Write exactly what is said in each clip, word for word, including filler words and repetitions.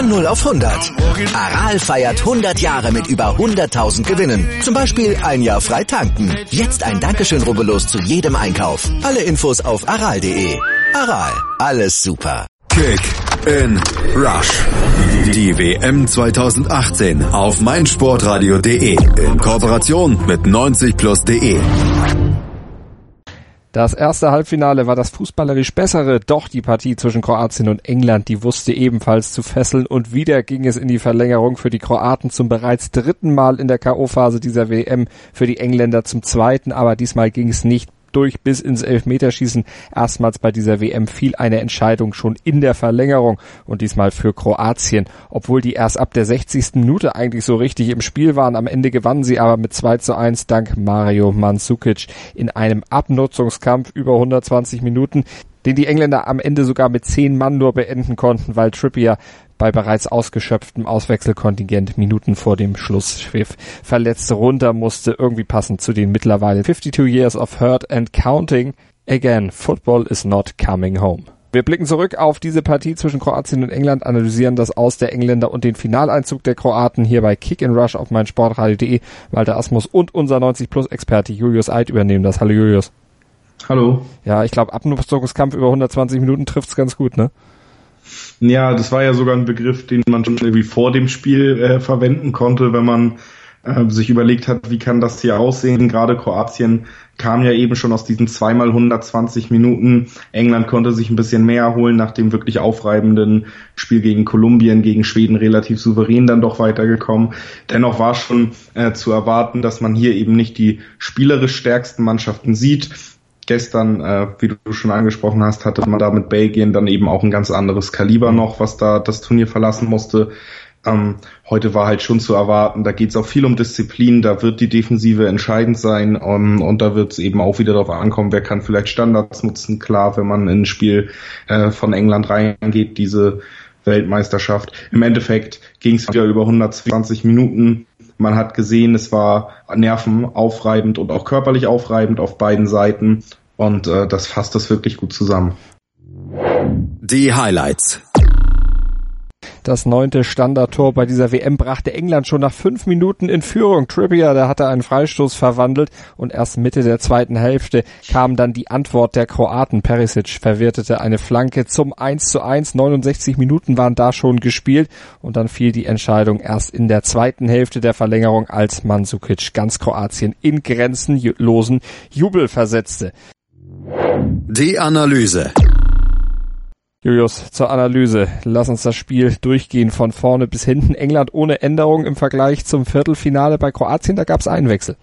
Von null auf hundert. Aral feiert hundert Jahre mit über hunderttausend Gewinnen. Zum Beispiel ein Jahr frei tanken. Jetzt ein Dankeschön, rubbellos zu jedem Einkauf. Alle Infos auf aral punkt de. Aral, alles super. Kick in Rush. Die W M zwanzig achtzehn auf meinsportradio punkt de in Kooperation mit neunzig plus punkt de. Das erste Halbfinale war das fußballerisch bessere, doch die Partie zwischen Kroatien und England, die wusste ebenfalls zu fesseln und wieder ging es in die Verlängerung für die Kroaten zum bereits dritten Mal in der K O-Phase dieser W M, für die Engländer zum zweiten, aber diesmal ging es nicht durch bis ins Elfmeterschießen. Erstmals bei dieser W M fiel eine Entscheidung schon in der Verlängerung und diesmal für Kroatien. Obwohl die erst ab der sechzigsten Minute eigentlich so richtig im Spiel waren. Am Ende gewannen sie aber mit zwei zu eins dank Mario Mandzukic in einem Abnutzungskampf über hundertzwanzig Minuten, den die Engländer am Ende sogar mit zehn Mann nur beenden konnten, weil Trippier bei bereits ausgeschöpftem Auswechselkontingent Minuten vor dem Schlusspfiff verletzt runter musste, irgendwie passend zu den mittlerweile fifty-two years of hurt and counting. Again, football is not coming home. Wir blicken zurück auf diese Partie zwischen Kroatien und England, analysieren das Aus der Engländer und den Finaleinzug der Kroaten hier bei Kick in Rush auf meinsportradio punkt de. Walter Asmus und unser neunzig plus Experte Julius Eid übernehmen das. Hallo Julius. Hallo. Ja, ich glaube, Abnutzungskampf über hundertzwanzig Minuten trifft's ganz gut, ne? Ja, das war ja sogar ein Begriff, den man schon irgendwie vor dem Spiel äh, verwenden konnte, wenn man äh, sich überlegt hat, wie kann das hier aussehen. Gerade Kroatien kam ja eben schon aus diesen zweimal hundertzwanzig Minuten. England konnte sich ein bisschen mehr holen nach dem wirklich aufreibenden Spiel gegen Kolumbien, gegen Schweden relativ souverän dann doch weitergekommen. Dennoch war schon äh, zu erwarten, dass man hier eben nicht die spielerisch stärksten Mannschaften sieht. Gestern, äh, wie du schon angesprochen hast, hatte man da mit Belgien dann eben auch ein ganz anderes Kaliber noch, was da das Turnier verlassen musste. Ähm, heute war halt schon zu erwarten, da geht es auch viel um Disziplin, da wird die Defensive entscheidend sein um, und da wird es eben auch wieder darauf ankommen, wer kann vielleicht Standards nutzen. Klar, wenn man in ein Spiel äh, von England reingeht, diese Weltmeisterschaft. Im Endeffekt ging es wieder über hundertzwanzig Minuten. Man hat gesehen, es war nervenaufreibend und auch körperlich aufreibend auf beiden Seiten und äh, das fasst das wirklich gut zusammen. Die Highlights. Das neunte Standardtor bei dieser W M brachte England schon nach fünf Minuten in Führung. Trippier, der hatte einen Freistoß verwandelt und erst Mitte der zweiten Hälfte kam dann die Antwort der Kroaten. Perisic verwertete eine Flanke zum eins zu eins. neunundsechzig Minuten waren da schon gespielt und dann fiel die Entscheidung erst in der zweiten Hälfte der Verlängerung, als Mandzukic ganz Kroatien in grenzenlosen Jubel versetzte. Die Analyse. Julius, zur Analyse. Lass uns das Spiel durchgehen von vorne bis hinten. England ohne Änderung im Vergleich zum Viertelfinale bei Kroatien, da gab es einen Wechsel.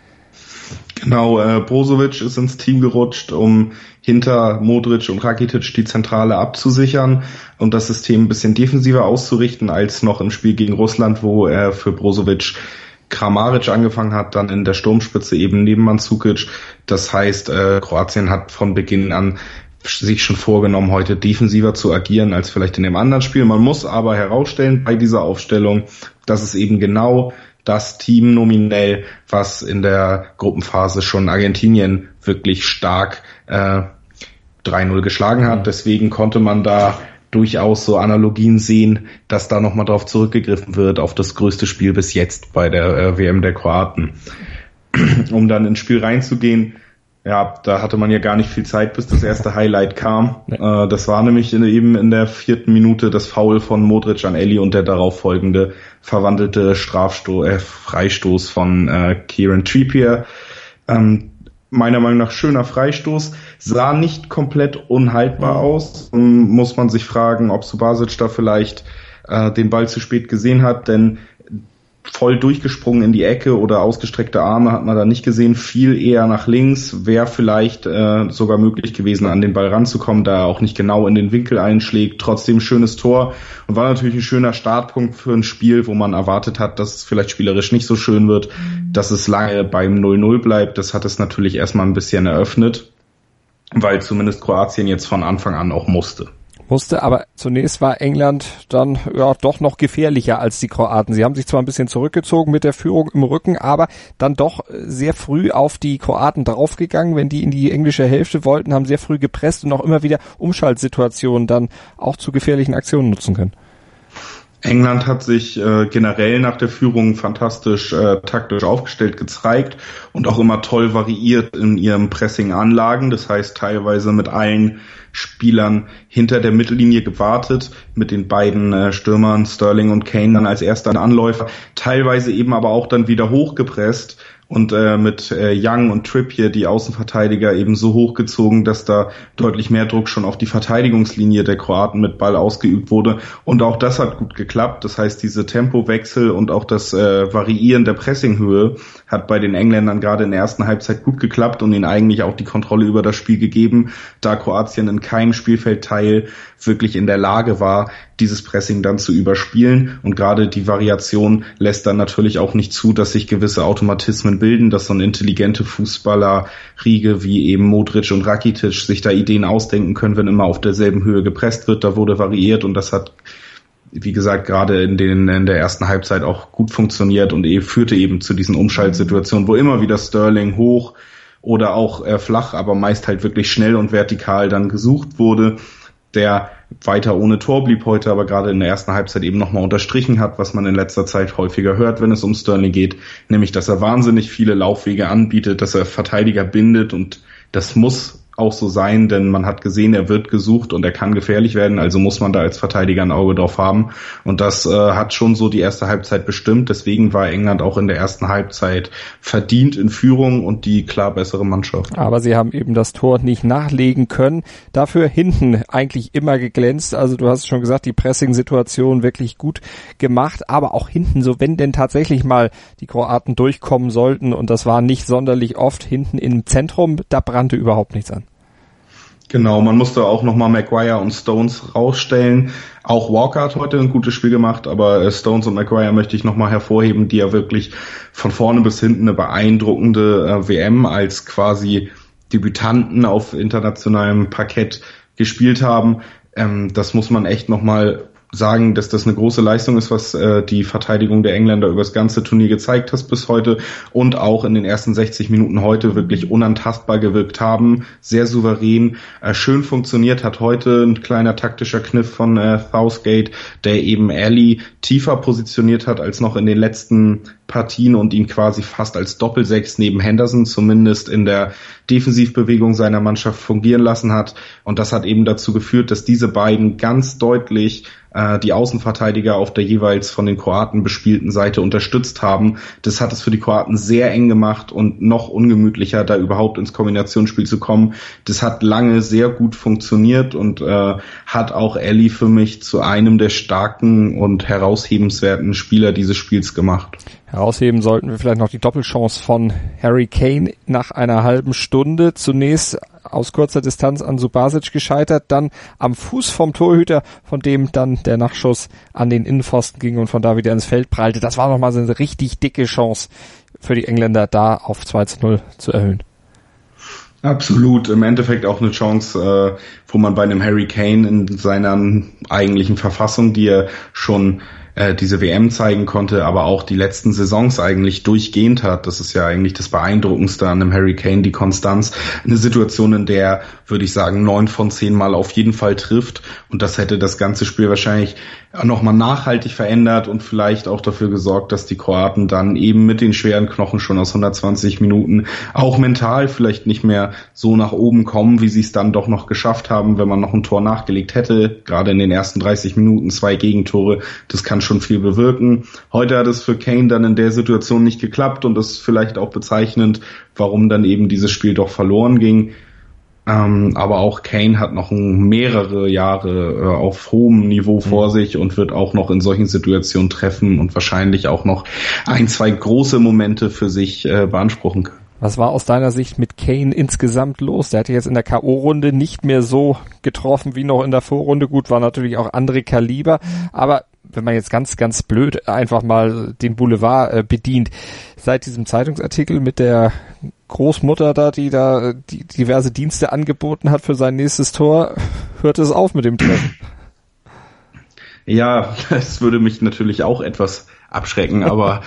Genau, äh, Brozovic ist ins Team gerutscht, um hinter Modric und Rakitic die Zentrale abzusichern und das System ein bisschen defensiver auszurichten als noch im Spiel gegen Russland, wo er für Brozovic Kramaric angefangen hat, dann in der Sturmspitze eben neben Mandzukic. Das heißt, äh, Kroatien hat von Beginn an sich schon vorgenommen, heute defensiver zu agieren als vielleicht in dem anderen Spiel. Man muss aber herausstellen bei dieser Aufstellung, dass es eben genau das Team nominell, was in der Gruppenphase schon Argentinien wirklich stark äh, drei null geschlagen hat. Deswegen konnte man da durchaus so Analogien sehen, dass da nochmal drauf zurückgegriffen wird, auf das größte Spiel bis jetzt bei der äh, W M der Kroaten. Um dann ins Spiel reinzugehen, ja, da hatte man ja gar nicht viel Zeit, bis das erste Highlight kam. Nee. Äh, das war nämlich in, eben in der vierten Minute das Foul von Modric an Elli und der darauffolgende verwandelte Strafstoß, äh, Freistoß von äh, Kieran Trippier. Ähm, meiner Meinung nach schöner Freistoß, sah nicht komplett unhaltbar aus. Ähm, muss man sich fragen, ob Subasic da vielleicht äh, den Ball zu spät gesehen hat, denn voll durchgesprungen in die Ecke oder ausgestreckte Arme hat man da nicht gesehen, viel eher nach links, wäre vielleicht äh, sogar möglich gewesen, an den Ball ranzukommen, da er auch nicht genau in den Winkel einschlägt. Trotzdem schönes Tor und war natürlich ein schöner Startpunkt für ein Spiel, wo man erwartet hat, dass es vielleicht spielerisch nicht so schön wird, dass es lange beim null null bleibt. Das hat es natürlich erstmal ein bisschen eröffnet, weil zumindest Kroatien jetzt von Anfang an auch musste. Musste, aber zunächst war England dann ja doch noch gefährlicher als die Kroaten. Sie haben sich zwar ein bisschen zurückgezogen mit der Führung im Rücken, aber dann doch sehr früh auf die Kroaten draufgegangen. Wenn die in die englische Hälfte wollten, haben sehr früh gepresst und auch immer wieder Umschaltsituationen dann auch zu gefährlichen Aktionen nutzen können. England hat sich äh, generell nach der Führung fantastisch äh, taktisch aufgestellt gezeigt und auch immer toll variiert in ihren Pressing-Anlagen. Das heißt, teilweise mit allen Spielern hinter der Mittellinie gewartet, mit den beiden äh, Stürmern Sterling und Kane dann als erster Anläufer, teilweise eben aber auch dann wieder hochgepresst und äh, mit äh, Young und Trippier die Außenverteidiger eben so hochgezogen, dass da deutlich mehr Druck schon auf die Verteidigungslinie der Kroaten mit Ball ausgeübt wurde. Und auch das hat gut geklappt. Das heißt, diese Tempowechsel und auch das äh, Variieren der Pressinghöhe hat bei den Engländern gerade in der ersten Halbzeit gut geklappt und ihnen eigentlich auch die Kontrolle über das Spiel gegeben, da Kroatien in keinem Spielfeldteil wirklich in der Lage war, dieses Pressing dann zu überspielen. Und gerade die Variation lässt dann natürlich auch nicht zu, dass sich gewisse Automatismen bilden, dass so eine intelligente Fußballerriege wie eben Modric und Rakitic sich da Ideen ausdenken können, wenn immer auf derselben Höhe gepresst wird. Da wurde variiert und das hat, wie gesagt, gerade in den in der ersten Halbzeit auch gut funktioniert und e, führte eben zu diesen Umschaltsituationen, wo immer wieder Sterling hoch oder auch äh, flach, aber meist halt wirklich schnell und vertikal dann gesucht wurde, der weiter ohne Tor blieb heute, aber gerade in der ersten Halbzeit eben nochmal unterstrichen hat, was man in letzter Zeit häufiger hört, wenn es um Sterling geht, nämlich, dass er wahnsinnig viele Laufwege anbietet, dass er Verteidiger bindet und das muss auch so sein, denn man hat gesehen, er wird gesucht und er kann gefährlich werden, also muss man da als Verteidiger ein Auge drauf haben und das äh, hat schon so die erste Halbzeit bestimmt, deswegen war England auch in der ersten Halbzeit verdient in Führung und die klar bessere Mannschaft. Aber sie haben eben das Tor nicht nachlegen können, dafür hinten eigentlich immer geglänzt, also du hast schon gesagt, die Pressing-Situation wirklich gut gemacht, aber auch hinten, so wenn denn tatsächlich mal die Kroaten durchkommen sollten und das war nicht sonderlich oft, hinten im Zentrum, da brannte überhaupt nichts an. Genau, man musste auch nochmal Maguire und Stones rausstellen. Auch Walker hat heute ein gutes Spiel gemacht, aber Stones und Maguire möchte ich nochmal hervorheben, die ja wirklich von vorne bis hinten eine beeindruckende äh, W M als quasi Debütanten auf internationalem Parkett gespielt haben. Ähm, das muss man echt nochmal sagen, dass das eine große Leistung ist, was äh, die Verteidigung der Engländer über das ganze Turnier gezeigt hat bis heute und auch in den ersten sechzig Minuten heute wirklich unantastbar gewirkt haben, sehr souverän, äh, schön funktioniert hat heute ein kleiner taktischer Kniff von äh, Southgate, der eben Ali tiefer positioniert hat als noch in den letzten Partien und ihn quasi fast als Doppelsechs neben Henderson zumindest in der Defensivbewegung seiner Mannschaft fungieren lassen hat und das hat eben dazu geführt, dass diese beiden ganz deutlich äh, die Außenverteidiger auf der jeweils von den Kroaten bespielten Seite unterstützt haben. Das hat es für die Kroaten sehr eng gemacht und noch ungemütlicher, da überhaupt ins Kombinationsspiel zu kommen. Das hat lange sehr gut funktioniert und äh, hat auch Ali für mich zu einem der starken und heraushebenswerten Spieler dieses Spiels gemacht. Herausheben sollten wir vielleicht noch die Doppelchance von Harry Kane nach einer halben Stunde. Zunächst aus kurzer Distanz an Subasic gescheitert, dann am Fuß vom Torhüter, von dem dann der Nachschuss an den Innenpfosten ging und von da wieder ins Feld prallte. Das war nochmal so eine richtig dicke Chance für die Engländer, da auf zwei zu null zu erhöhen. Absolut, im Endeffekt auch eine Chance, äh, wo man bei einem Harry Kane in seiner eigentlichen Verfassung, die er schon äh, diese W M zeigen konnte, aber auch die letzten Saisons eigentlich durchgehend hat. Das ist ja eigentlich das Beeindruckendste an einem Harry Kane, die Konstanz. Eine Situation, in der, würde ich sagen, neun von zehn Mal auf jeden Fall trifft und das hätte das ganze Spiel wahrscheinlich nochmal nachhaltig verändert und vielleicht auch dafür gesorgt, dass die Kroaten dann eben mit den schweren Knochen schon aus hundertzwanzig Minuten auch mental vielleicht nicht mehr so nach oben kommen, wie sie es dann doch noch geschafft haben, wenn man noch ein Tor nachgelegt hätte. Gerade in den ersten dreißig Minuten zwei Gegentore, das kann schon viel bewirken. Heute hat es für Kane dann in der Situation nicht geklappt und das ist vielleicht auch bezeichnend, warum dann eben dieses Spiel doch verloren ging. Ähm, aber auch Kane hat noch ein, mehrere Jahre äh, auf hohem Niveau vor mhm. sich und wird auch noch in solchen Situationen treffen und wahrscheinlich auch noch ein, zwei große Momente für sich äh, beanspruchen können. Was war aus deiner Sicht mit Kane insgesamt los? Der hatte jetzt in der K O-Runde nicht mehr so getroffen wie noch in der Vorrunde. Gut, war natürlich auch andere Kaliber, aber wenn man jetzt ganz, ganz blöd einfach mal den Boulevard äh, bedient, seit diesem Zeitungsartikel mit der Großmutter da, die da die diverse Dienste angeboten hat für sein nächstes Tor, hört es auf mit dem Treffen. Ja, es würde mich natürlich auch etwas abschrecken, aber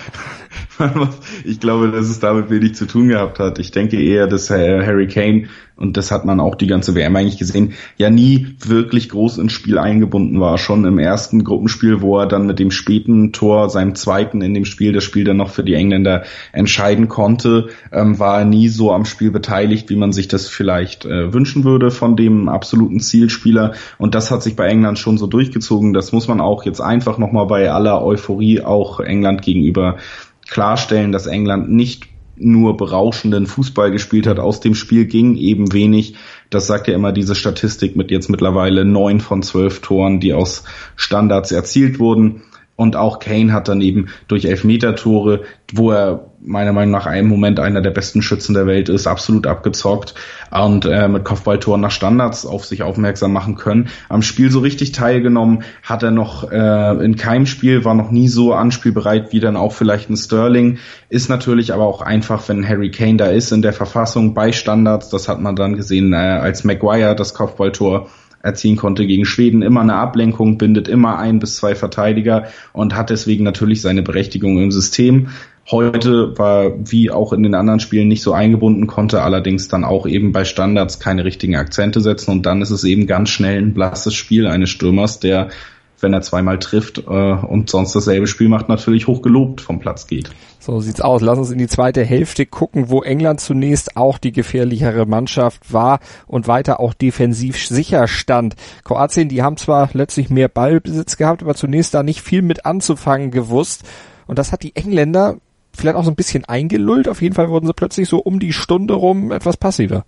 ich glaube, dass es damit wenig zu tun gehabt hat. Ich denke eher, dass Harry Kane, und das hat man auch die ganze W M eigentlich gesehen, ja nie wirklich groß ins Spiel eingebunden war. Schon im ersten Gruppenspiel, wo er dann mit dem späten Tor, seinem zweiten in dem Spiel, das Spiel dann noch für die Engländer entscheiden konnte, ähm, war er nie so am Spiel beteiligt, wie man sich das vielleicht äh, wünschen würde von dem absoluten Zielspieler. Und das hat sich bei England schon so durchgezogen. Das muss man auch jetzt einfach nochmal bei aller Euphorie auch England gegenüber klarstellen, dass England nicht nur berauschenden Fußball gespielt hat. Aus dem Spiel ging eben wenig. Das sagt ja immer diese Statistik mit jetzt mittlerweile neun von zwölf Toren, die aus Standards erzielt wurden. Und auch Kane hat dann eben durch Elfmetertore, wo er meiner Meinung nach einen Moment einer der besten Schützen der Welt ist, absolut abgezockt und äh, mit Kopfballtoren nach Standards auf sich aufmerksam machen können. Am Spiel so richtig teilgenommen hat er noch äh, in keinem Spiel, war noch nie so anspielbereit wie dann auch vielleicht ein Sterling. Ist natürlich aber auch einfach, wenn Harry Kane da ist in der Verfassung bei Standards, das hat man dann gesehen, äh, als Maguire das Kopfballtor erzielen konnte gegen Schweden, immer eine Ablenkung, bindet immer ein bis zwei Verteidiger und hat deswegen natürlich seine Berechtigung im System. Heute war, wie auch in den anderen Spielen, nicht so eingebunden, konnte allerdings dann auch eben bei Standards keine richtigen Akzente setzen und dann ist es eben ganz schnell ein blasses Spiel eines Stürmers, der, wenn er zweimal trifft äh, und sonst dasselbe Spiel macht, natürlich hochgelobt vom Platz geht. So sieht's aus. Lass uns in die zweite Hälfte gucken, wo England zunächst auch die gefährlichere Mannschaft war und weiter auch defensiv sicher stand. Kroatien, die haben zwar letztlich mehr Ballbesitz gehabt, aber zunächst da nicht viel mit anzufangen gewusst. Und das hat die Engländer vielleicht auch so ein bisschen eingelullt. Auf jeden Fall wurden sie plötzlich so um die Stunde rum etwas passiver.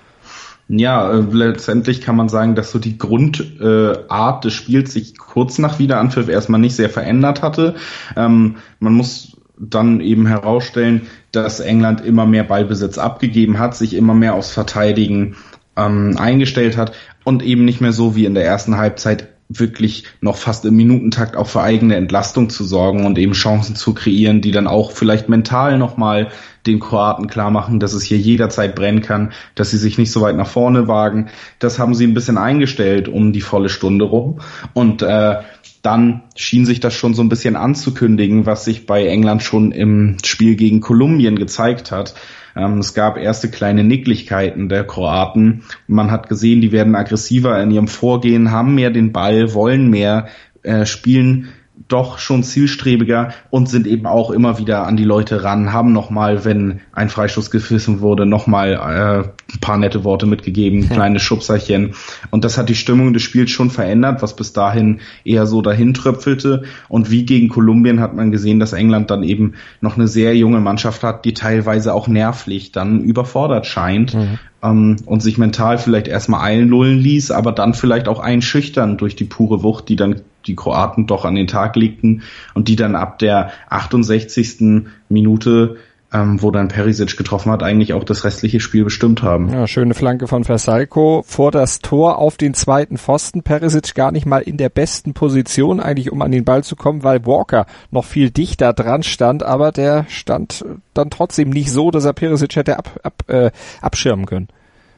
Ja, äh, letztendlich kann man sagen, dass so die Grundart äh, des Spiels sich kurz nach Wiederanpfiff erstmal nicht sehr verändert hatte. Ähm, man muss dann eben herausstellen, dass England immer mehr Ballbesitz abgegeben hat, sich immer mehr aufs Verteidigen ähm, eingestellt hat und eben nicht mehr so wie in der ersten Halbzeit wirklich noch fast im Minutentakt auch für eigene Entlastung zu sorgen und eben Chancen zu kreieren, die dann auch vielleicht mental nochmal den Kroaten klar machen, dass es hier jederzeit brennen kann, dass sie sich nicht so weit nach vorne wagen. Das haben sie ein bisschen eingestellt um die volle Stunde rum und äh, dann schien sich das schon so ein bisschen anzukündigen, was sich bei England schon im Spiel gegen Kolumbien gezeigt hat. Ähm, es gab erste kleine Nicklichkeiten der Kroaten. Man hat gesehen, die werden aggressiver in ihrem Vorgehen, haben mehr den Ball, wollen mehr, äh, spielen doch schon zielstrebiger und sind eben auch immer wieder an die Leute ran, haben nochmal, wenn ein Freistoß gepfiffen wurde, nochmal äh, ein paar nette Worte mitgegeben, kleine Schubserchen. Und das hat die Stimmung des Spiels schon verändert, was bis dahin eher so dahin tröpfelte. Und wie gegen Kolumbien hat man gesehen, dass England dann eben noch eine sehr junge Mannschaft hat, die teilweise auch nervlich dann überfordert scheint. Mhm. Um, und sich mental vielleicht erstmal einlullen ließ, aber dann vielleicht auch einschüchtern durch die pure Wucht, die dann die Kroaten doch an den Tag legten und die dann ab der achtundsechzigsten Minute, ähm, wo dann Perisic getroffen hat, eigentlich auch das restliche Spiel bestimmt haben. Ja, schöne Flanke von Versalco vor das Tor auf den zweiten Pfosten. Perisic gar nicht mal in der besten Position eigentlich, um an den Ball zu kommen, weil Walker noch viel dichter dran stand, aber der stand dann trotzdem nicht so, dass er Perisic hätte ab, ab, äh, abschirmen können.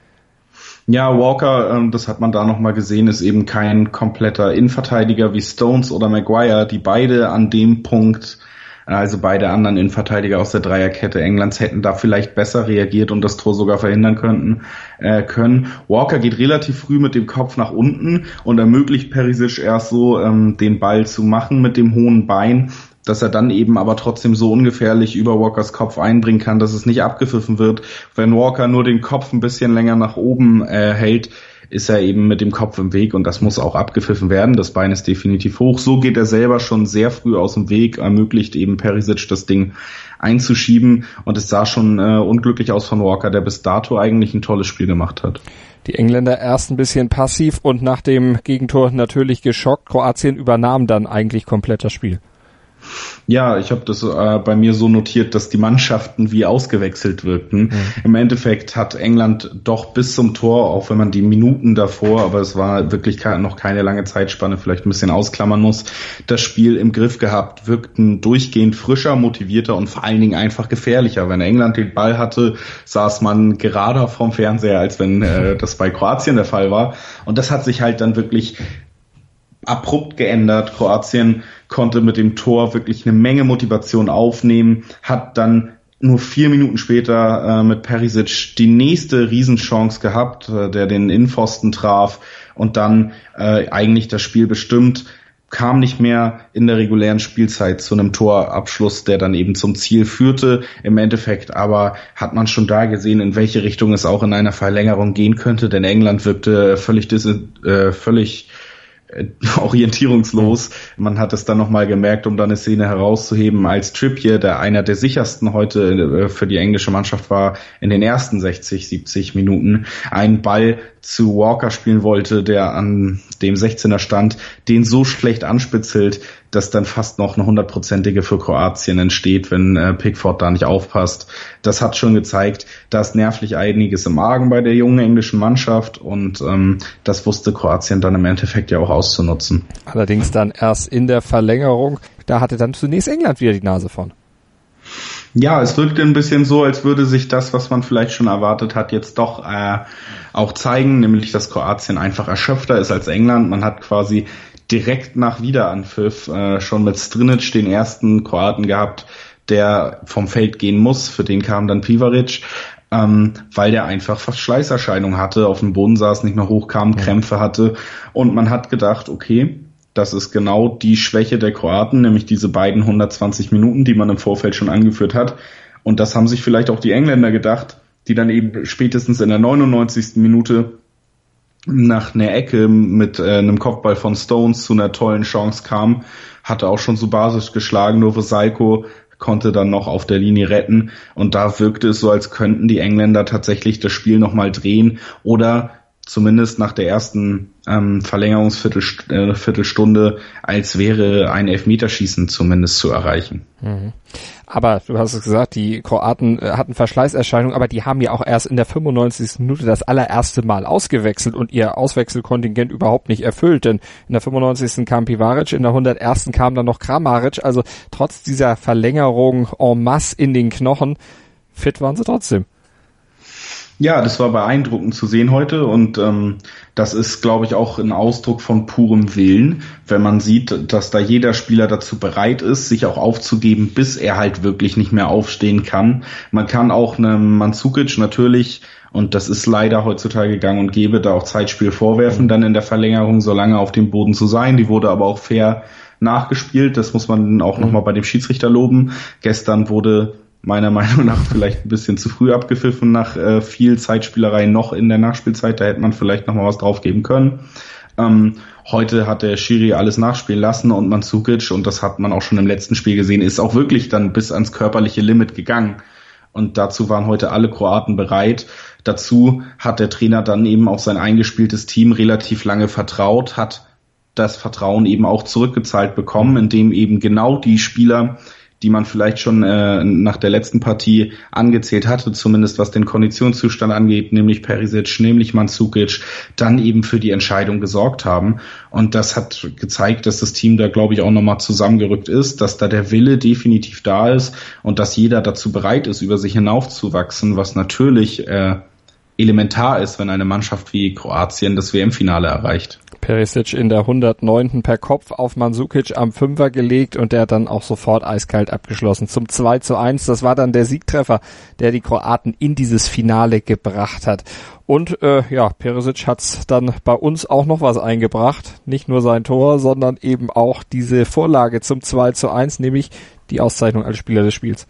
Ja, Walker, ähm, das hat man da nochmal gesehen, ist eben kein kompletter Innenverteidiger wie Stones oder Maguire, die beide an dem Punkt, also beide anderen Innenverteidiger aus der Dreierkette Englands, hätten da vielleicht besser reagiert und das Tor sogar verhindern könnten, äh, können. Walker geht relativ früh mit dem Kopf nach unten und ermöglicht Perisic erst so, ähm, den Ball zu machen mit dem hohen Bein, dass er dann eben aber trotzdem so ungefährlich über Walkers Kopf einbringen kann, dass es nicht abgepfiffen wird. Wenn Walker nur den Kopf ein bisschen länger nach oben äh, hält, ist er eben mit dem Kopf im Weg und das muss auch abgepfiffen werden. Das Bein ist definitiv hoch. So geht er selber schon sehr früh aus dem Weg, ermöglicht eben Perisic das Ding einzuschieben und es sah schon äh, unglücklich aus von Walker, der bis dato eigentlich ein tolles Spiel gemacht hat. Die Engländer erst ein bisschen passiv und nach dem Gegentor natürlich geschockt. Kroatien übernahm dann eigentlich komplett das Spiel. Ja, ich habe das äh, bei mir so notiert, dass die Mannschaften wie ausgewechselt wirkten. Mhm. Im Endeffekt hat England doch bis zum Tor, auch wenn man die Minuten davor, aber es war wirklich noch keine lange Zeitspanne, vielleicht ein bisschen ausklammern muss, das Spiel im Griff gehabt, wirkten durchgehend frischer, motivierter und vor allen Dingen einfach gefährlicher. Wenn England den Ball hatte, saß man gerader vorm Fernseher, als wenn äh, das bei Kroatien der Fall war. Und das hat sich halt dann wirklich abrupt geändert. Kroatien konnte mit dem Tor wirklich eine Menge Motivation aufnehmen, hat dann nur vier Minuten später äh, mit Perisic die nächste Riesenchance gehabt, äh, der den Innenpfosten traf und dann äh, eigentlich das Spiel bestimmt, kam nicht mehr in der regulären Spielzeit zu einem Torabschluss, der dann eben zum Ziel führte. Im Endeffekt aber hat man schon da gesehen, in welche Richtung es auch in einer Verlängerung gehen könnte, denn England wirkte völlig, dis- äh, völlig orientierungslos. Man hat es dann nochmal gemerkt, um dann eine Szene herauszuheben, als Trippier, der einer der sichersten heute für die englische Mannschaft war, in den ersten sechzig, siebzig Minuten einen Ball zu Walker spielen wollte, der an dem sechzehner stand, den so schlecht anspitzelt, dass dann fast noch eine hundertprozentige für Kroatien entsteht, wenn äh, Pickford da nicht aufpasst. Das hat schon gezeigt, da ist nervlich einiges im Argen bei der jungen englischen Mannschaft und ähm, das wusste Kroatien dann im Endeffekt ja auch auszunutzen. Allerdings dann erst in der Verlängerung, da hatte dann zunächst England wieder die Nase vorn. Ja, es wirkte ein bisschen so, als würde sich das, was man vielleicht schon erwartet hat, jetzt doch äh, auch zeigen, nämlich dass Kroatien einfach erschöpfter ist als England. Man hat quasi direkt nach Wiederanpfiff äh, schon mit Strinic den ersten Kroaten gehabt, der vom Feld gehen muss. Für den kam dann Pivaric, ähm, weil der einfach Verschleißerscheinungen hatte, auf dem Boden saß, nicht mehr hochkam, Krämpfe hatte. Und man hat gedacht, okay, das ist genau die Schwäche der Kroaten, nämlich diese beiden hundertzwanzig Minuten, die man im Vorfeld schon angeführt hat. Und das haben sich vielleicht auch die Engländer gedacht, die dann eben spätestens in der neunundneunzigsten Minute nach einer Ecke mit äh, einem Kopfball von Stones zu einer tollen Chance kam, hatte auch schon Subasic geschlagen, Novoselko konnte dann noch auf der Linie retten und da wirkte es so, als könnten die Engländer tatsächlich das Spiel nochmal drehen oder zumindest nach der ersten ähm, Verlängerungsviertelstunde, als wäre ein Elfmeterschießen zumindest zu erreichen. Mhm. Aber du hast es gesagt, die Kroaten äh, hatten Verschleißerscheinungen, aber die haben ja auch erst in der fünfundneunzigsten Minute das allererste Mal ausgewechselt und ihr Auswechselkontingent überhaupt nicht erfüllt, denn in der fünfundneunzigsten kam Pivaric, in der hundertersten kam dann noch Kramaric, also trotz dieser Verlängerung en masse in den Knochen, fit waren sie trotzdem. Ja, das war beeindruckend zu sehen heute und ähm, das ist, glaube ich, auch ein Ausdruck von purem Willen, wenn man sieht, dass da jeder Spieler dazu bereit ist, sich auch aufzugeben, bis er halt wirklich nicht mehr aufstehen kann. Man kann auch einem Mandzukic natürlich, und das ist leider heutzutage gang und gäbe, da auch Zeitspiel vorwerfen, dann in der Verlängerung so lange auf dem Boden zu sein. Die wurde aber auch fair nachgespielt, das muss man auch mhm. nochmal bei dem Schiedsrichter loben. Gestern wurde meiner Meinung nach vielleicht ein bisschen zu früh abgepfiffen nach äh, viel Zeitspielerei noch in der Nachspielzeit. Da hätte man vielleicht noch mal was drauf geben können. Ähm, heute hat der Schiri alles nachspielen lassen und Mandzukic, und das hat man auch schon im letzten Spiel gesehen, ist auch wirklich dann bis ans körperliche Limit gegangen. Und dazu waren heute alle Kroaten bereit. Dazu hat der Trainer dann eben auf sein eingespieltes Team relativ lange vertraut, hat das Vertrauen eben auch zurückgezahlt bekommen, indem eben genau die Spieler, die man vielleicht schon äh, nach der letzten Partie angezählt hatte, zumindest was den Konditionszustand angeht, nämlich Perisic, nämlich Mandzukic, dann eben für die Entscheidung gesorgt haben. Und das hat gezeigt, dass das Team da, glaube ich, auch nochmal zusammengerückt ist, dass da der Wille definitiv da ist und dass jeder dazu bereit ist, über sich hinaufzuwachsen, was natürlich äh, elementar ist, wenn eine Mannschaft wie Kroatien das W M-Finale erreicht. Perisic in der hundertneunten per Kopf auf Mandzukic am Fünfer gelegt und der hat dann auch sofort eiskalt abgeschlossen zum zwei zu eins. Das war dann der Siegtreffer, der die Kroaten in dieses Finale gebracht hat. Und äh, ja, Perisic hat's dann bei uns auch noch was eingebracht. Nicht nur sein Tor, sondern eben auch diese Vorlage zum zwei zu eins, nämlich die Auszeichnung als Spieler des Spiels.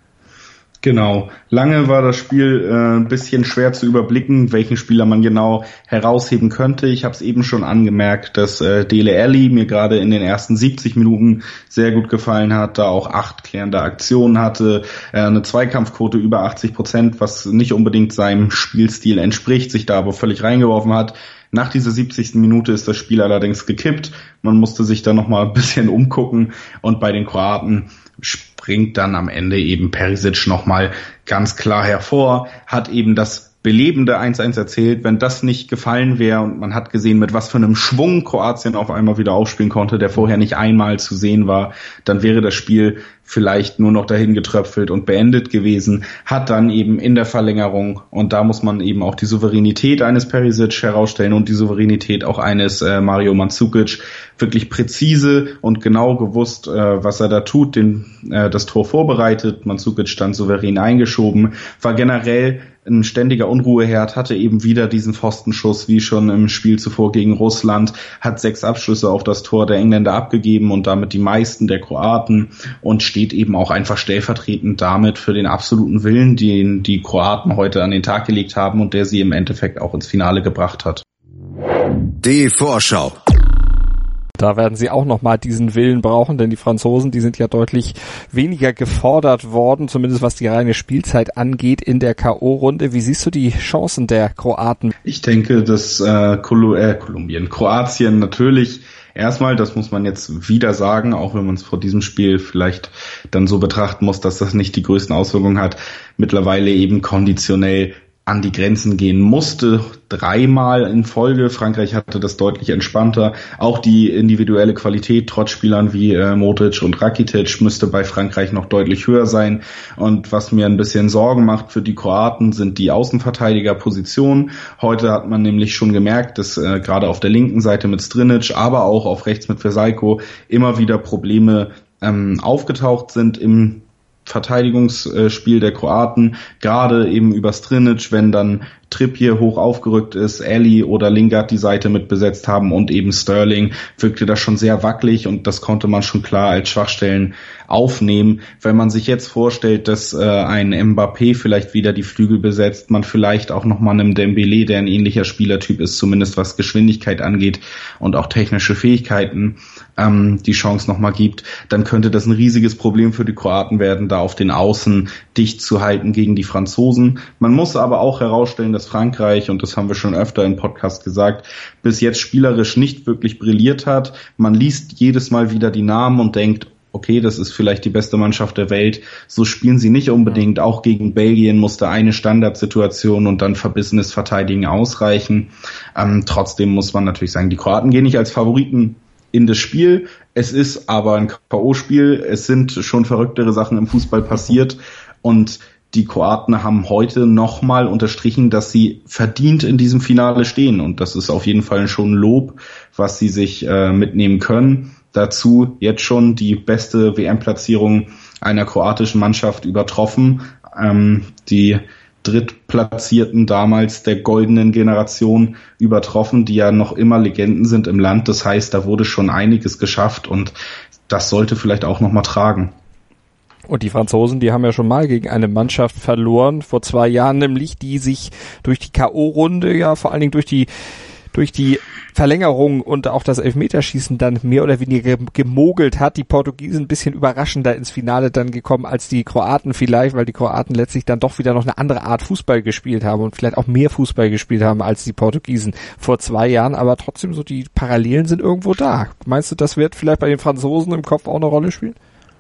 Genau. Lange war das Spiel äh, ein bisschen schwer zu überblicken, welchen Spieler man genau herausheben könnte. Ich habe es eben schon angemerkt, dass äh, Dele Alli mir gerade in den ersten siebzig Minuten sehr gut gefallen hat, da auch acht klärende Aktionen hatte, äh, eine Zweikampfquote über achtzig Prozent, was nicht unbedingt seinem Spielstil entspricht, sich da aber völlig reingeworfen hat. Nach dieser siebzigsten Minute ist das Spiel allerdings gekippt. Man musste sich da nochmal ein bisschen umgucken und bei den Kroaten springt dann am Ende eben Perisic nochmal ganz klar hervor, hat eben das belebende eins eins erzählt. Wenn das nicht gefallen wäre und man hat gesehen, mit was für einem Schwung Kroatien auf einmal wieder aufspielen konnte, der vorher nicht einmal zu sehen war, dann wäre das Spiel vielleicht nur noch dahin getröpfelt und beendet gewesen, hat dann eben in der Verlängerung, und da muss man eben auch die Souveränität eines Perisic herausstellen und die Souveränität auch eines äh, Mario Mandzukic, wirklich präzise und genau gewusst, äh, was er da tut, den, äh, das Tor vorbereitet, Mandzukic dann souverän eingeschoben, war generell ein ständiger Unruheherd, hatte eben wieder diesen Pfostenschuss, wie schon im Spiel zuvor gegen Russland, hat sechs Abschlüsse auf das Tor der Engländer abgegeben und damit die meisten der Kroaten und steht eben auch einfach stellvertretend damit für den absoluten Willen, den die Kroaten heute an den Tag gelegt haben und der sie im Endeffekt auch ins Finale gebracht hat. Die Vorschau. Da werden sie auch nochmal diesen Willen brauchen, denn die Franzosen, die sind ja deutlich weniger gefordert worden, zumindest was die reine Spielzeit angeht in der K O-Runde. Wie siehst du die Chancen der Kroaten? Ich denke, dass äh, Kol- äh, Kolumbien, Kroatien natürlich erstmal, das muss man jetzt wieder sagen, auch wenn man es vor diesem Spiel vielleicht dann so betrachten muss, dass das nicht die größten Auswirkungen hat, mittlerweile eben konditionell an die Grenzen gehen musste, dreimal in Folge. Frankreich hatte das deutlich entspannter. Auch die individuelle Qualität trotz Spielern wie äh, Modric und Rakitic müsste bei Frankreich noch deutlich höher sein. Und was mir ein bisschen Sorgen macht für die Kroaten, sind die Außenverteidigerpositionen. Heute hat man nämlich schon gemerkt, dass äh, gerade auf der linken Seite mit Strinic, aber auch auf rechts mit Versajko immer wieder Probleme ähm, aufgetaucht sind im Verteidigungsspiel der Kroaten, gerade eben über Strinic, wenn dann Trippier hoch aufgerückt ist, Ali oder Lingard die Seite mit besetzt haben und eben Sterling, wirkte das schon sehr wackelig und das konnte man schon klar als Schwachstellen aufnehmen. Wenn man sich jetzt vorstellt, dass äh, ein Mbappé vielleicht wieder die Flügel besetzt, man vielleicht auch nochmal einem Dembélé, der ein ähnlicher Spielertyp ist, zumindest was Geschwindigkeit angeht und auch technische Fähigkeiten, ähm, die Chance nochmal gibt, dann könnte das ein riesiges Problem für die Kroaten werden, da auf den Außen dicht zu halten gegen die Franzosen. Man muss aber auch herausstellen, dass Frankreich, und das haben wir schon öfter im Podcast gesagt, bis jetzt spielerisch nicht wirklich brilliert hat. Man liest jedes Mal wieder die Namen und denkt, okay, das ist vielleicht die beste Mannschaft der Welt. So spielen sie nicht unbedingt. Auch gegen Belgien musste eine Standardsituation und dann verbissenes Verteidigen ausreichen. Ähm, trotzdem muss man natürlich sagen, die Kroaten gehen nicht als Favoriten in das Spiel. Es ist aber ein K O-Spiel. Es sind schon verrücktere Sachen im Fußball passiert und die Kroaten haben heute nochmal unterstrichen, dass sie verdient in diesem Finale stehen. Und das ist auf jeden Fall schon Lob, was sie sich äh, mitnehmen können. Dazu jetzt schon die beste W M-Platzierung einer kroatischen Mannschaft übertroffen. Ähm, die Drittplatzierten damals der goldenen Generation übertroffen, die ja noch immer Legenden sind im Land. Das heißt, da wurde schon einiges geschafft und das sollte vielleicht auch nochmal tragen. Und die Franzosen, die haben ja schon mal gegen eine Mannschaft verloren, vor zwei Jahren nämlich, die sich durch die K O-Runde, ja vor allen Dingen durch die durch die Verlängerung und auch das Elfmeterschießen dann mehr oder weniger gemogelt hat. Die Portugiesen ein bisschen überraschender ins Finale dann gekommen als die Kroaten vielleicht, weil die Kroaten letztlich dann doch wieder noch eine andere Art Fußball gespielt haben und vielleicht auch mehr Fußball gespielt haben als die Portugiesen vor zwei Jahren. Aber trotzdem so die Parallelen sind irgendwo da. Meinst du, das wird vielleicht bei den Franzosen im Kopf auch eine Rolle spielen?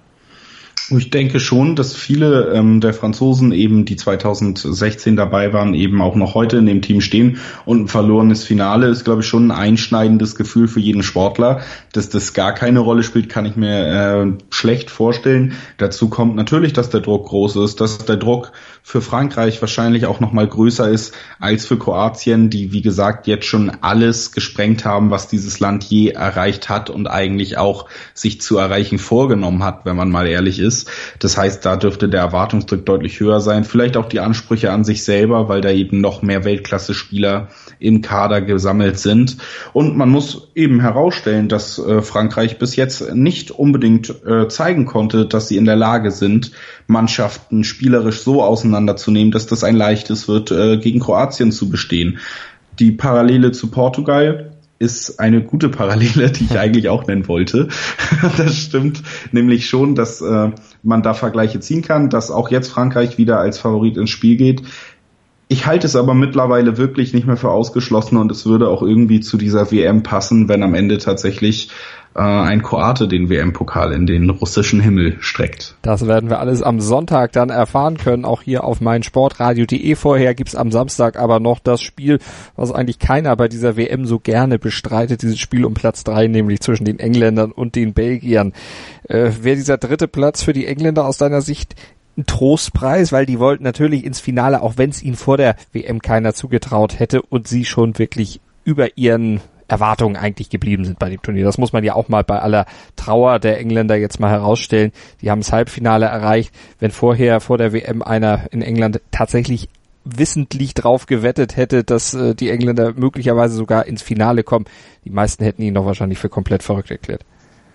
Ich denke schon, dass viele ähm, der Franzosen eben, die zweitausendsechzehn dabei waren, eben auch noch heute in dem Team stehen. Und ein verlorenes Finale ist, glaube ich, schon ein einschneidendes Gefühl für jeden Sportler. Dass das gar keine Rolle spielt, kann ich mir äh, schlecht vorstellen. Dazu kommt natürlich, dass der Druck groß ist, dass der Druck für Frankreich wahrscheinlich auch noch mal größer ist als für Kroatien, die, wie gesagt, jetzt schon alles gesprengt haben, was dieses Land je erreicht hat und eigentlich auch sich zu erreichen vorgenommen hat, wenn man mal ehrlich ist. Das heißt, da dürfte der Erwartungsdruck deutlich höher sein. Vielleicht auch die Ansprüche an sich selber, weil da eben noch mehr Weltklasse-Spieler im Kader gesammelt sind. Und man muss eben herausstellen, dass äh, Frankreich bis jetzt nicht unbedingt äh, zeigen konnte, dass sie in der Lage sind, Mannschaften spielerisch so auseinanderzunehmen, dass das ein leichtes wird, äh, gegen Kroatien zu bestehen. Die Parallele zu Portugal ist eine gute Parallele, die ich eigentlich auch nennen wollte. Das stimmt nämlich schon, dass äh, man da Vergleiche ziehen kann, dass auch jetzt Frankreich wieder als Favorit ins Spiel geht. Ich halte es aber mittlerweile wirklich nicht mehr für ausgeschlossen und es würde auch irgendwie zu dieser W M passen, wenn am Ende tatsächlich äh, ein Kroate den W M-Pokal in den russischen Himmel streckt. Das werden wir alles am Sonntag dann erfahren können, auch hier auf meinsportradio punkt de. Vorher gibt's am Samstag aber noch das Spiel, was eigentlich keiner bei dieser W M so gerne bestreitet, dieses Spiel um Platz drei, nämlich zwischen den Engländern und den Belgiern. Äh, Wäre dieser dritte Platz für die Engländer aus deiner Sicht ein Trostpreis, weil die wollten natürlich ins Finale, auch wenn es ihnen vor der W M keiner zugetraut hätte und sie schon wirklich über ihren Erwartungen eigentlich geblieben sind bei dem Turnier. Das muss man ja auch mal bei aller Trauer der Engländer jetzt mal herausstellen. Die haben das Halbfinale erreicht. Wenn vorher vor der W M einer in England tatsächlich wissentlich drauf gewettet hätte, dass äh, die Engländer möglicherweise sogar ins Finale kommen, die meisten hätten ihn doch wahrscheinlich für komplett verrückt erklärt.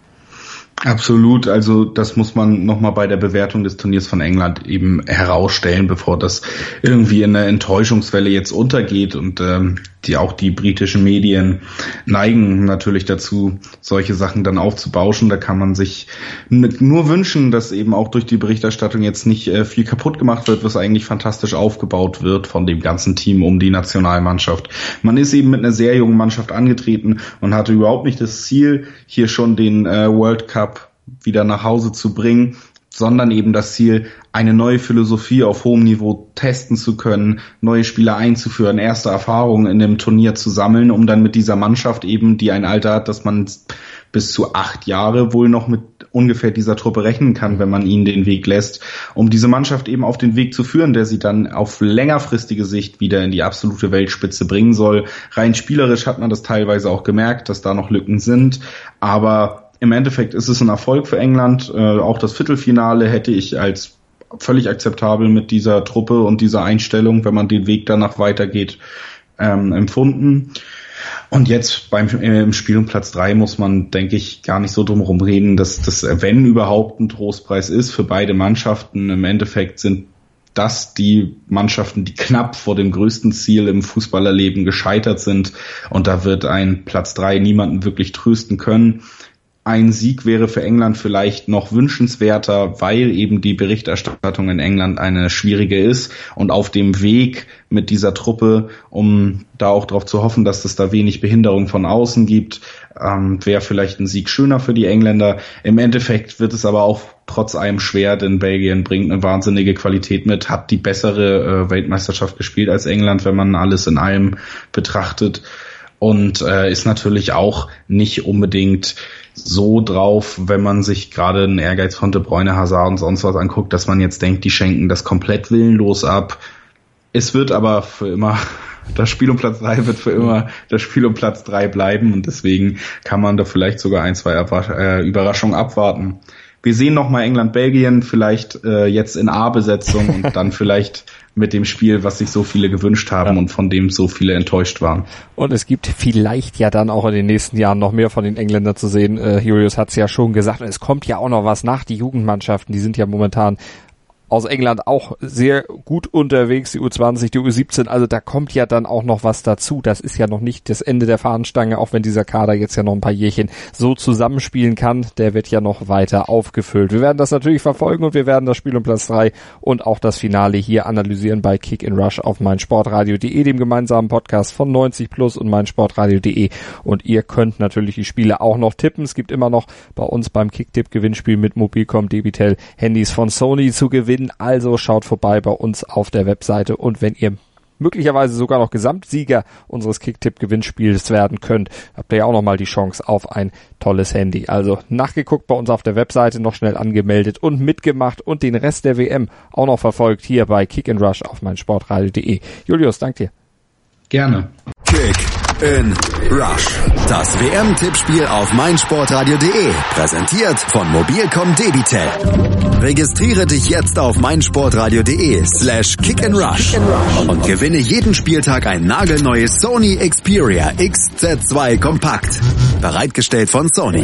Absolut, also das muss man nochmal bei der Bewertung des Turniers von England eben herausstellen, bevor das irgendwie in einer Enttäuschungswelle jetzt untergeht und ähm, die auch die britischen Medien neigen natürlich dazu, solche Sachen dann aufzubauschen. Da kann man sich n- nur wünschen, dass eben auch durch die Berichterstattung jetzt nicht äh, viel kaputt gemacht wird, was eigentlich fantastisch aufgebaut wird von dem ganzen Team um die Nationalmannschaft. Man ist eben mit einer sehr jungen Mannschaft angetreten und hatte überhaupt nicht das Ziel, hier schon den äh, World Cup wieder nach Hause zu bringen, sondern eben das Ziel, eine neue Philosophie auf hohem Niveau testen zu können, neue Spieler einzuführen, erste Erfahrungen in dem Turnier zu sammeln, um dann mit dieser Mannschaft eben, die ein Alter hat, dass man bis zu acht Jahre wohl noch mit ungefähr dieser Truppe rechnen kann, wenn man ihnen den Weg lässt, um diese Mannschaft eben auf den Weg zu führen, der sie dann auf längerfristige Sicht wieder in die absolute Weltspitze bringen soll. Rein spielerisch hat man das teilweise auch gemerkt, dass da noch Lücken sind, aber im Endeffekt ist es ein Erfolg für England. Äh, auch das Viertelfinale hätte ich als völlig akzeptabel mit dieser Truppe und dieser Einstellung, wenn man den Weg danach weitergeht, ähm, empfunden. Und jetzt beim äh, im Spiel um Platz drei muss man, denke ich, gar nicht so drum herum reden, dass das, wenn überhaupt, ein Trostpreis ist für beide Mannschaften. Im Endeffekt sind das die Mannschaften, die knapp vor dem größten Ziel im Fußballerleben gescheitert sind. Und da wird ein Platz drei niemanden wirklich trösten können. Ein Sieg wäre für England vielleicht noch wünschenswerter, weil eben die Berichterstattung in England eine schwierige ist und auf dem Weg mit dieser Truppe, um da auch darauf zu hoffen, dass es da wenig Behinderung von außen gibt, ähm, wäre vielleicht ein Sieg schöner für die Engländer. Im Endeffekt wird es aber auch trotz allem schwer, denn Belgien bringt eine wahnsinnige Qualität mit, hat die bessere äh, Weltmeisterschaft gespielt als England, wenn man alles in allem betrachtet, und äh, ist natürlich auch nicht unbedingt so drauf, wenn man sich gerade einen Ehrgeiz von De Bruyne, Hazard und sonst was anguckt, dass man jetzt denkt, die schenken das komplett willenlos ab. Es wird aber für immer, das Spiel um Platz drei wird für immer das Spiel um Platz drei bleiben, und deswegen kann man da vielleicht sogar ein, zwei Überraschungen abwarten. Wir sehen nochmal England-Belgien, vielleicht äh, jetzt in A-Besetzung und dann vielleicht mit dem Spiel, was sich so viele gewünscht haben, ja, und von dem so viele enttäuscht waren. Und es gibt vielleicht ja dann auch in den nächsten Jahren noch mehr von den Engländern zu sehen. Äh, Julius hat es ja schon gesagt, und es kommt ja auch noch was nach. Die Jugendmannschaften, die sind ja momentan aus England auch sehr gut unterwegs, die U zwanzig, die U siebzehn, also da kommt ja dann auch noch was dazu. Das ist ja noch nicht das Ende der Fahnenstange, auch wenn dieser Kader jetzt ja noch ein paar Jährchen so zusammenspielen kann. Der wird ja noch weiter aufgefüllt. Wir werden das natürlich verfolgen, und wir werden das Spiel um Platz drei und auch das Finale hier analysieren bei Kick and Rush auf meinsportradio punkt de, dem gemeinsamen Podcast von neunzig plus und meinsportradio punkt de. Und ihr könnt natürlich die Spiele auch noch tippen. Es gibt immer noch bei uns beim Kicktipp-Gewinnspiel mit Mobilcom Debitel Handys von Sony zu gewinnen. Also schaut vorbei bei uns auf der Webseite, und wenn ihr möglicherweise sogar noch Gesamtsieger unseres Kicktipp-Gewinnspiels werden könnt, habt ihr ja auch nochmal die Chance auf ein tolles Handy. Also nachgeguckt bei uns auf der Webseite, noch schnell angemeldet und mitgemacht und den Rest der W M auch noch verfolgt hier bei Kick and Rush auf meinsportradio punkt de. Julius, dank dir. Gerne. Kick in Rush. Das W M-Tippspiel auf meinsportradio punkt de. Präsentiert von Mobilcom Debitel. Registriere dich jetzt auf meinsportradio punkt de slash kick and rush und gewinne jeden Spieltag ein nagelneues Sony Xperia X Z zwei Kompakt. Bereitgestellt von Sony.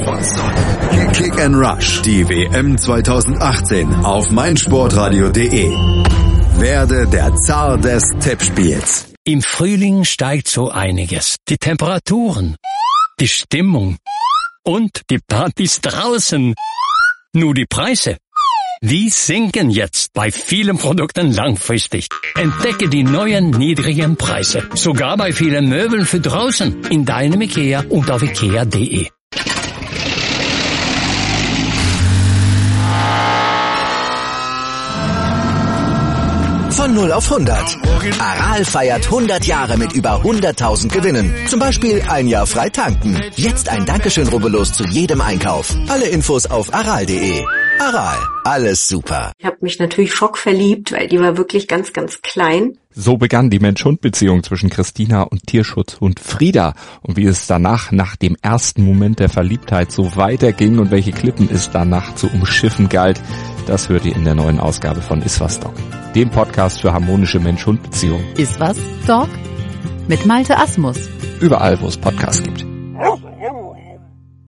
Kick and Rush. Die W M zwanzig achtzehn auf meinsportradio punkt de. Werde der Zar des Tippspiels. Im Frühling steigt so einiges. Die Temperaturen, die Stimmung und die Partys draußen. Nur die Preise, die sinken jetzt bei vielen Produkten langfristig. Entdecke die neuen niedrigen Preise. Sogar bei vielen Möbeln für draußen in deinem IKEA und auf ikea punkt de. null auf hundert. Aral feiert hundert Jahre mit über hunderttausend Gewinnen. Zum Beispiel ein Jahr frei tanken. Jetzt ein Dankeschön, rubbellos zu jedem Einkauf. Alle Infos auf aral punkt de. Aral, alles super. Ich habe mich natürlich schockverliebt, weil die war wirklich ganz, ganz klein. So begann die Mensch-Hund-Beziehung zwischen Christina und Tierschutzhund Frieda. Und wie es danach, nach dem ersten Moment der Verliebtheit, so weiterging und welche Klippen es danach zu umschiffen galt, das hört ihr in der neuen Ausgabe von Iswas Dog, dem Podcast für harmonische Mensch-Hund-Beziehungen. Iswas Dog mit Malte Asmus. Überall, wo es Podcasts gibt.